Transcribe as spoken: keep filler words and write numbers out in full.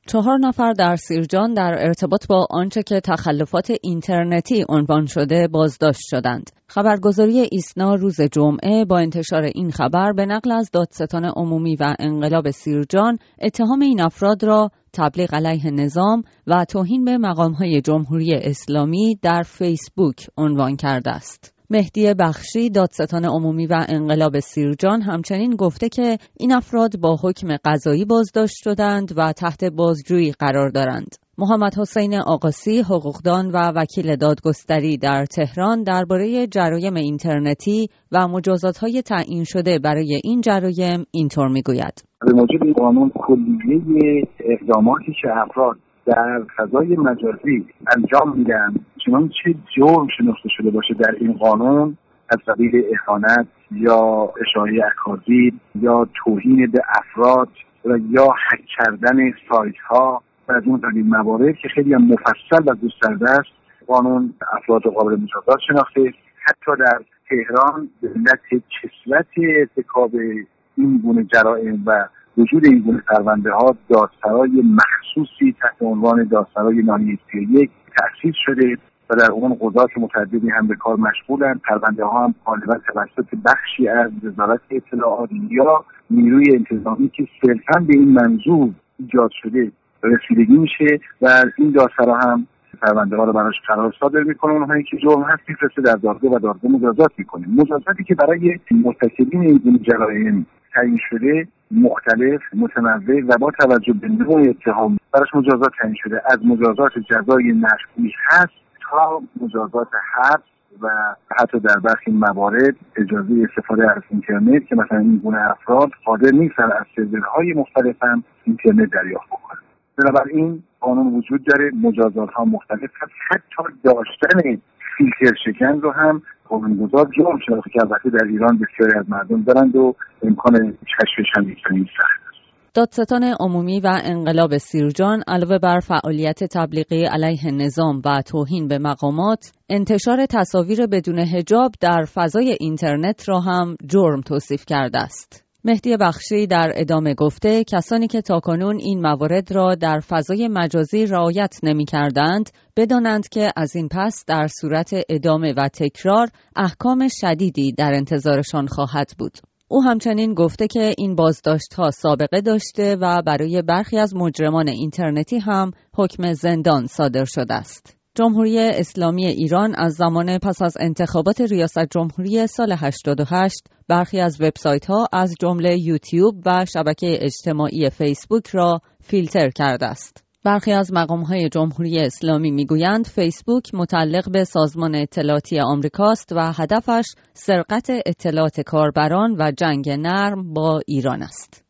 چهار نفر در سیرجان در ارتباط با آنچه که تخلفات اینترنتی عنوان شده بازداشت شدند. خبرگزاری ایسنا روز جمعه با انتشار این خبر به نقل از دادستان عمومی و انقلاب سیرجان اتهام این افراد را تبلیغ علیه نظام و توهین به مقام‌های جمهوری اسلامی در فیسبوک عنوان کرده است. مهدی بخشی دادستان عمومی و انقلاب سیرجان همچنین گفته که این افراد با حکم قضایی بازداشت شدند و تحت بازجویی قرار دارند. محمد حسین آقاسی حقوقدان و وکیل دادگستری در تهران درباره جرایم اینترنتی و مجازات‌های تعیین شده برای این جرایم اینطور میگوید: به موجب این قانون کلیه اقداماتی که افراد در فضای مجازی انجام میدن چنانچه جرم شناخته شده باشه در این قانون از قبیل اهانت یا اشاعه اکاذیب یا توهین به افراد و یا هک کردن سایت ها و از اون قبیل موارد که خیلی هم مفصل و گسترده است قانون افراد قابل مجازات شناخته. حتی در تهران به علت کثرت ارتکاب این گونه جرائم و وجود این گونه پرونده ها دادسرای مخصوصی تحت عنوان دادسرای ناحیه سی و یک تأسیس شده و در اون قضات متعددی هم به کار مشغولند. پرونده ها هم غالبا توسط بخشی از وزارت اطلاعات یا نیروی انتظامی که صرفاً به این منظور ایجاد شده رسیدگی میشه و این دادسرا هم پرونده ها رو براش قرار صادر میکنه. اونهایی که جرم هست میفرسته در دادگاه و دادگاه مجازات میکنه. مجازاتی که برای مرتکبین این گونه جرایم تعیین شده مختلف، متنوع و با توجه به نوع اتهام براش مجازات تعیین شده، از مجازات جزای نفی هست تا مجازات حبس و حتی در برخی موارد اجازه استفاده از اینترنت که مثلا این گونه افراد قادر نیستن از سرورهای مختلف هم اینترنت دریافت بکنن. بنابراین قانون وجود داره، مجازات ها مختلف هست، حتی داشتن فیلتر شکن رو هم قانونگذار جرم شناخته که البته در ایران بسیاری از مردم دارند و امکان کشفش هم می‌کنه سخت است. دادستان عمومی و انقلاب سیرجان علاوه بر فعالیت تبلیغی علیه نظام و توهین به مقامات، انتشار تصاویر بدون حجاب در فضای اینترنت را هم جرم توصیف کرده است. مهدی بخشی در ادامه گفته کسانی که تاکنون این موارد را در فضای مجازی رعایت نمی‌کردند بدانند که از این پس در صورت ادامه و تکرار احکام شدیدی در انتظارشان خواهد بود. او همچنین گفته که این بازداشت‌ها سابقه داشته و برای برخی از مجرمان اینترنتی هم حکم زندان صادر شده است. جمهوری اسلامی ایران از زمان پس از انتخابات ریاست جمهوری سال هشتاد و هشت برخی از وبسایت‌ها از جمله یوتیوب و شبکه اجتماعی فیسبوک را فیلتر کرده است. برخی از مقام‌های جمهوری اسلامی می‌گویند فیسبوک متعلق به سازمان اطلاعاتی آمریکاست و هدفش سرقت اطلاعات کاربران و جنگ نرم با ایران است.